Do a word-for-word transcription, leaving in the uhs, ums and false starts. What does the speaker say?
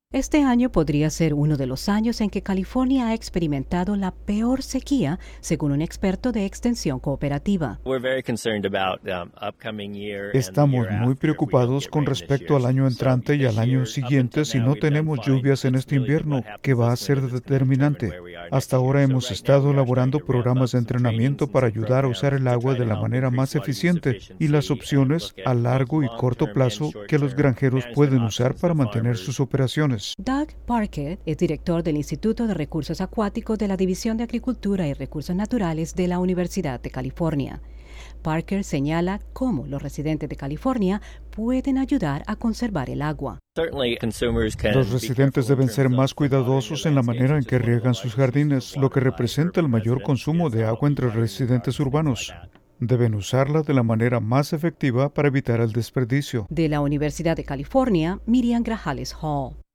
Este año podría ser uno de los años en que California ha experimentado la peor sequía, según un experto de extensión cooperativa. Estamos muy preocupados con respecto al año entrante y al año siguiente si no tenemos lluvias en este invierno, que va a ser determinante. Hasta ahora hemos estado elaborando programas de entrenamiento para ayudar a usar el agua de la manera más eficiente y las opciones a largo y corto plazo que los granjeros pueden usar para mantener sus operaciones. Doug Parker es director del Instituto de Recursos Acuáticos de la División de Agricultura y Recursos Naturales de la Universidad de California. Parker señala cómo los residentes de California pueden ayudar a conservar el agua. Los residentes deben ser más cuidadosos en la manera en que riegan sus jardines, lo que representa el mayor consumo de agua entre residentes urbanos. Deben usarla de la manera más efectiva para evitar el desperdicio. De la Universidad de California, Miriam Grajales Hall.